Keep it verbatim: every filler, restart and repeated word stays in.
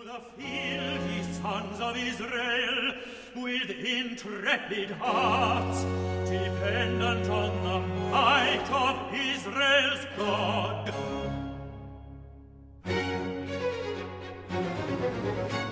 the field, ye sons of Israel, with intrepid hearts, dependent on the might of Israel's God.